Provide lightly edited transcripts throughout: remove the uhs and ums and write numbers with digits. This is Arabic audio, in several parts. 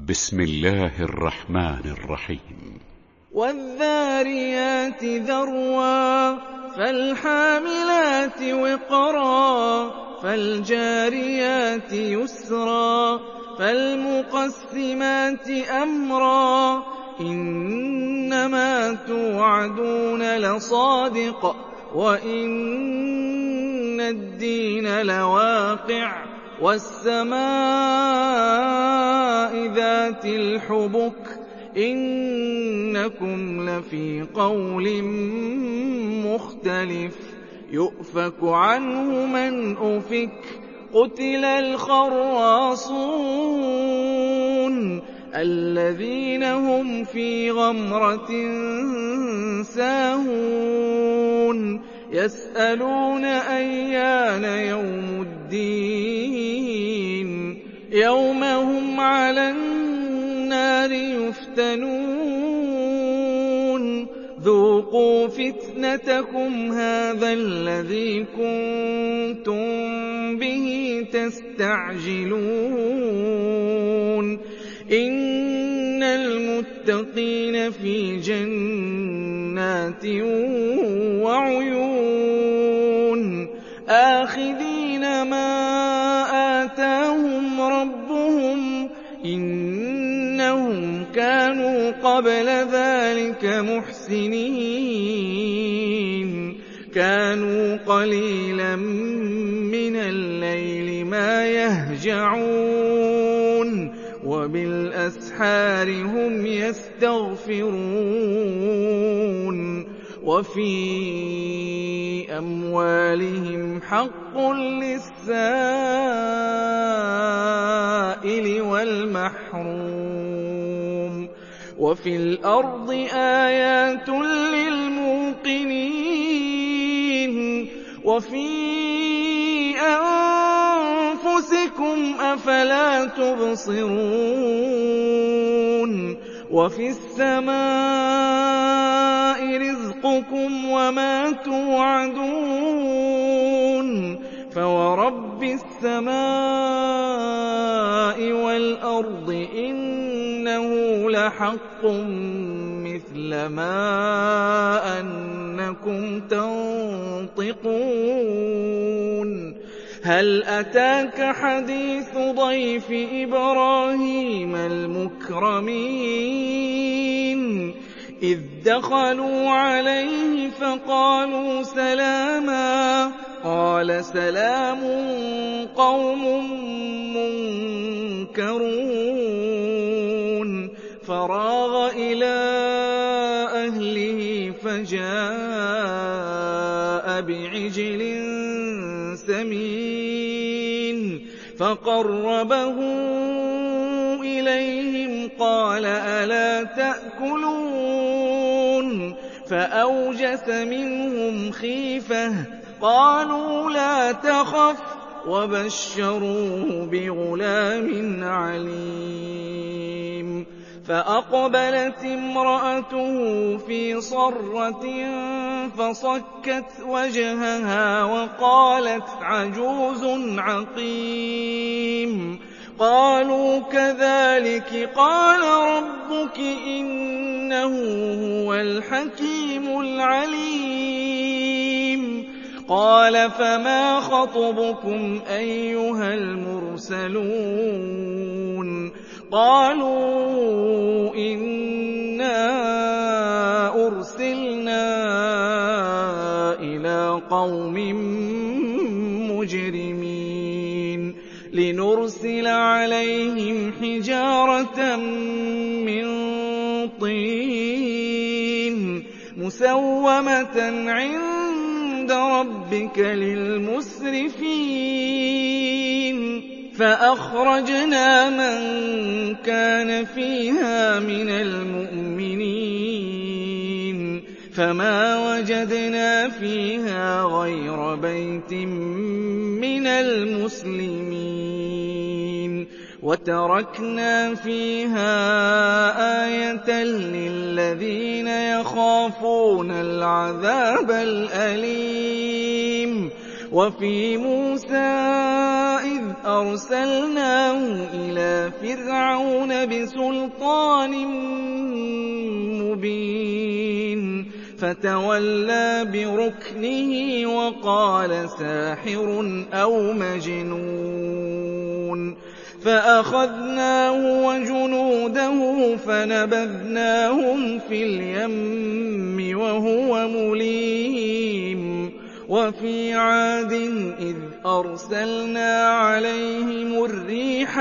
بسم الله الرحمن الرحيم. والذاريات ذروا فالحاملات وقرا فالجاريات يسرا فالمقسمات أمرا إنما توعدون لصادق وإن الدين لواقع والسماء ذات الحبك إنكم لفي قول مختلف يؤفك عنه من أفك قتل الخراصون الذين هم في غمرة ساهون يسألون أيان يوم الدين يوم هم على النار يفتنون ذوقوا فتنتكم هذا الذي كنتم به تستعجلون إن المتقين في جنات وعيون آخذين ما آتاهم ربهم إنهم كانوا قبل ذلك محسنين كانوا قليلا من الليل ما يهجعون وبالأسحار هم يستغفرون وفي أموالهم حق للسائل والمحروم وفي الأرض آيات للموقنين وفي أنفسكم أفلا تبصرون وفي السماء رزقكم وما توعدون فورب السماء والأرض إنه لحق مثل ما أنكم تنطقون هل أتاك حديث ضيف إبراهيم المكرمين إذ دخلوا عليه فقالوا سلاما قال سلام قوم منكرون فراغ إلى أهله فجاء بعجل سمين فقربه إليهم قال ألا تأكلون فأوجس منهم خيفة قالوا لا تخف وبشروه بغلام عليم فأقبلت امرأته في صرة فصكت وجهها وقالت عجوز عقيم قالوا كذلك قال ربك إنه هو الحكيم العليم قال فما خطبكم أيها المرسلون قالوا إنا أرسلنا إلى قوم مجرمين لنرسل عليهم حجارة من طين مسومة عند ربك للمسرفين فأخرجنا من كان فيها من المؤمنين فما وجدنا فيها غير بيت من المسلمين وتركنا فيها آية للذين يخافون العذاب الأليم وفي موسى إِذْ أَرْسَلْنَاهُ إِلَىٰ فِرْعَوْنَ بِسُلْطَانٍ مُّبِينٍ فَتَوَلَّىٰ بِرُكْنِهِ وَقَالَ سَاحِرٌ أَوْ مَجْنُونٌ فَأَخَذْنَاهُ وَجُنُودَهُ فَنَبَذْنَاهُمْ فِي الْيَمِّ وَهُوَ مُلِيمٌ وَفِي عَادٍ إِذْ أَرْسَلْنَا عَلَيْهِمُ الرِّيحَ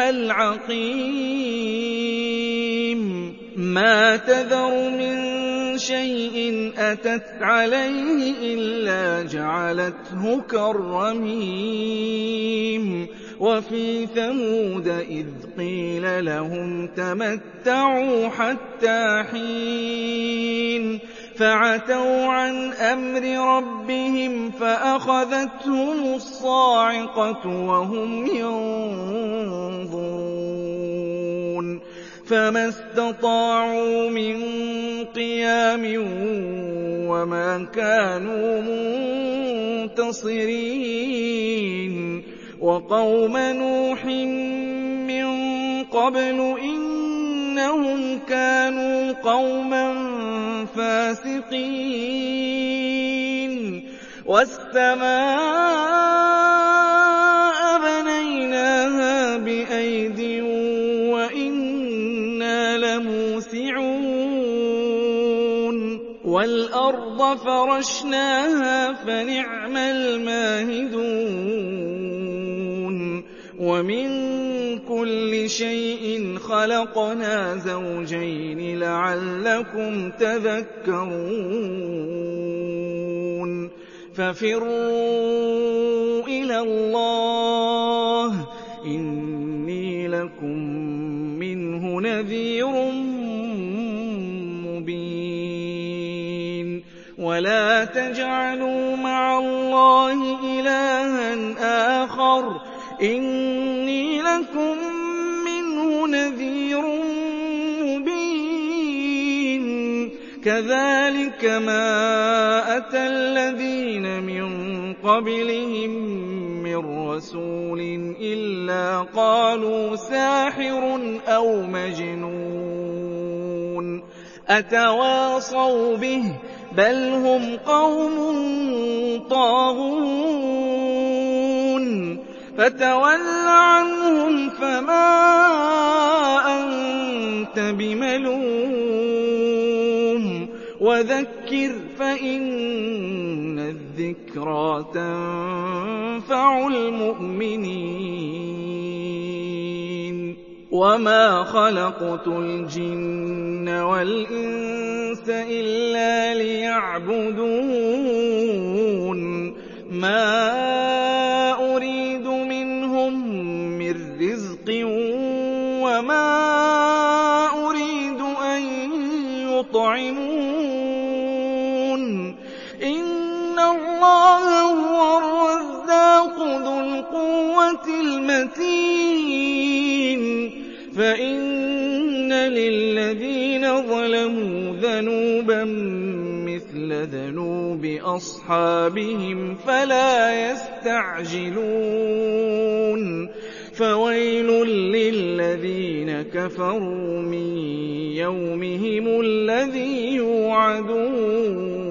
الْعَقِيمَ مَا تَذَرُ مِن شَيْءٍ أَتَتْ عَلَيْهِ إِلَّا جَعَلَتْهُ كَالرَّمِيمِ وَفِي ثَمُودَ إِذْ قِيلَ لَهُمْ تَمَتَّعُوا حَتَّىٰ حِينٍ فَعَتَوْا عَنْ أَمْرِ رَبِّهِمْ فَأَخَذَتْهُمُ الصَّاعِقَةُ وَهُمْ يَنظُرُونَ فَمَا اسْتَطَاعُوا مِن قِيَامٍ وَمَا كَانُوا مُنتَصِرِينَ وَقَوْمَ نُوحٍ مِّن قَبْلُ إِنَّهُمْ كَانُوا قَوْمًا فَاسِقِينَ وَالسَّمَاءَ بَنَيْنَاهَا بِأَيْدٍ وَإِنَّا لَمُوسِعُونَ وَالْأَرْضَ فَرَشْنَاهَا فَنِعْمَ الْمَاهِدُونَ وَمِن كُلِّ شَيْءٍ خَلَقْنَا زَوْجَيْنِ لَعَلَّكُمْ تَذَكَّرُونَ فَفِرُّوا إِلَى اللَّهِ إِنِّي لَكُم مِّنْهُ نَذِيرٌ مُّبِينٌ وَلَا تَجْعَلُوا مَعَ اللَّهِ إِلَٰهًا آخَرَ إِنِّي لَكُم مِّنْهُ نَذِيرٌ مُّبِينٌ كَذَٰلِكَ مَا أَتَى الَّذِينَ مِن قَبْلِهِم مِّن رَّسُولٍ إِلَّا قَالُوا سَاحِرٌ أَوْ مَجْنُونٌ أَتَوَاصَوْا بِهِ ۚ بَلْ هُمْ قَوْمٌ طَاغُونَ فَتَوَلَّ عَنْهُمْ فَمَا أَنتَ بِمَلُومٍ وَذَكِّرْ فَإِنَّ الذِّكْرَىٰ تَنفَعُ الْمُؤْمِنِينَ وَمَا خَلَقْتُ الْجِنَّ وَالْإِنسَ إِلَّا لِيَعْبُدُونِ مَا أُرِيدُ مِنْهُم مِّن رِّزْقٍ وَمَا أُرِيدُ أَن يُطْعِمُونِ إِنَّ اللَّهَ هُوَ الرَّزَّاقُ ذُو الْقُوَّةِ الْمَتِينُ فَإِنَّ لِلَّذِينَ ظَلَمُوا ذَنُوبًا مِّثْلَ ذَنُوبِ أَصْحَابِهِمْ فَلَا يَسْتَعْجِلُونِ فَوَيْلٌ لِّلَّذِينَ كَفَرُوا مِن يَوْمِهِمُ الَّذِي يُوعَدُونَ